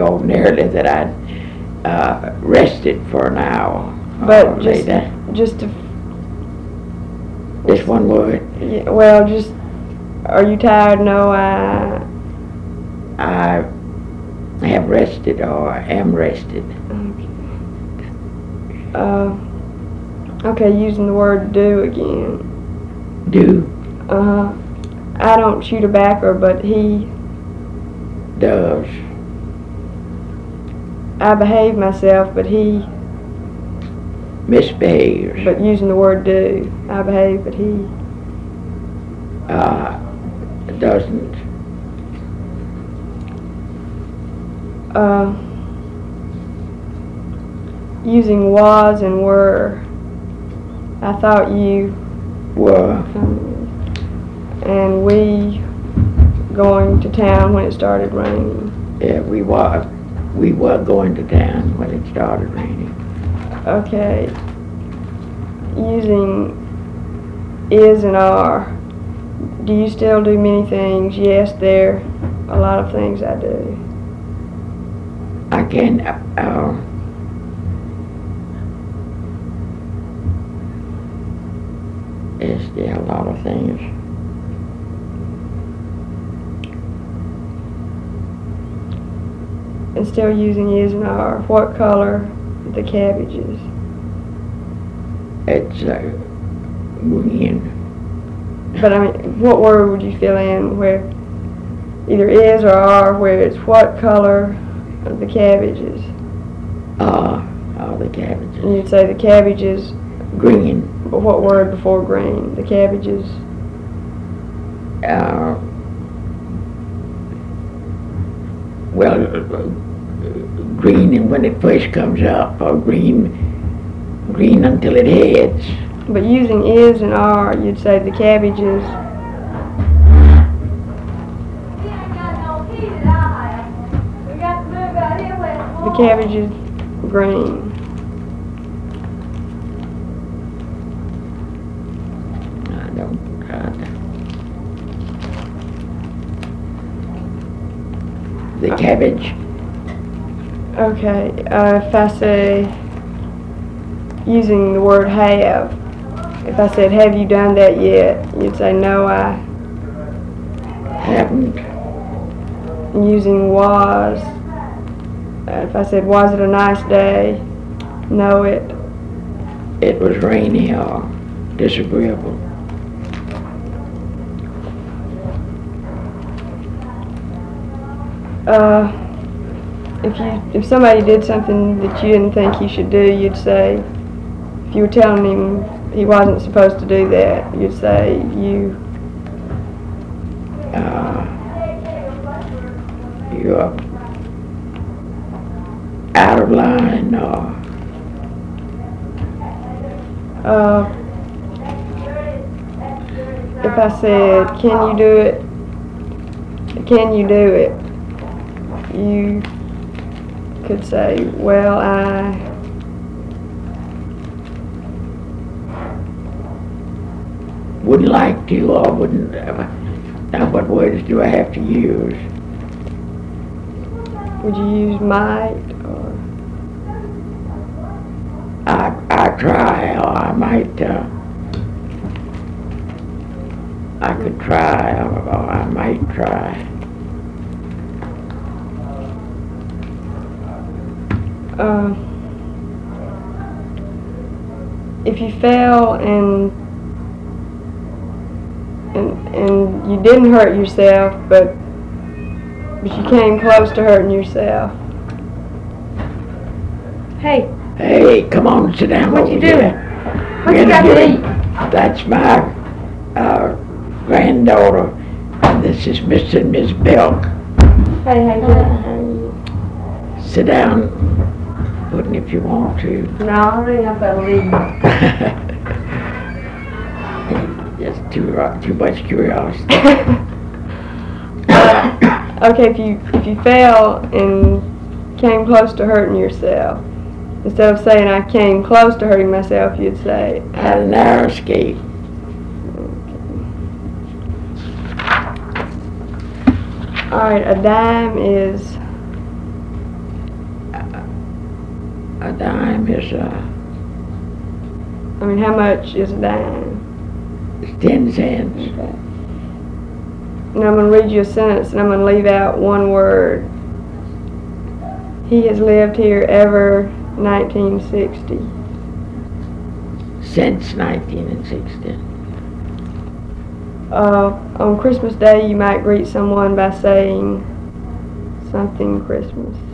ordinarily that I'd rested for an hour. But just to... Just one word? Yeah, well, just, are you tired? No, I have rested or am rested. Okay, using the word do again. Do? I don't shoot a backer, but he does. I behave myself, but he misbehaves. But using the word do. I behave, but he doesn't. Using was and were. I thought you were. And we going to town when it started raining. Yeah, we were going to town when it started raining. Okay. Using is and are. Do you still do many things? Yes, there are a lot of things I do. I can, yes, there are a lot of things. And still using is and are. What color the cabbages? It's green. But I mean, what word would you fill in where either is or are, where it's what color of the cabbages? The cabbages. And you'd say the cabbages. Green. But what word before green? The cabbages. Green, and when it first comes up, or green until it heads. But using is and are, you'd say the cabbages. The cabbages green. The cabbage. Okay, if I say, using the word have, if I said, have you done that yet? You'd say, no, I haven't. Using was, if I said, was it a nice day? No, it was rainy or disagreeable. If somebody did something that you didn't think he should do, you'd say, if you were telling him he wasn't supposed to do that, you'd say you're out of line, or if I said, can you do it? Can you do it? You could say, well, I wouldn't like to, or wouldn't. Now, what words do I have to use? Would you use might, or? I try, or I might. I could try, or I might try. If you fell and you didn't hurt yourself, but you came close to hurting yourself. Hey, come on, sit down. What you doing? What you got to eat? That's my granddaughter. This is Mr. and Miss Belk. Hey, how you doing? Sit down, Puddin', if you want to. No, I think I'm gonna leave. Just too much curiosity. Okay, if you fell and came close to hurting yourself, instead of saying I came close to hurting myself, you'd say I had a narrow escape. All right, a dime is A dime is, I mean, how much is a dime? it's 10 cents. Okay. And I'm going to read you a sentence, and I'm going to leave out one word. He has lived here ever 1960. Since 1960. On Christmas Day, you might greet someone by saying something Christmas.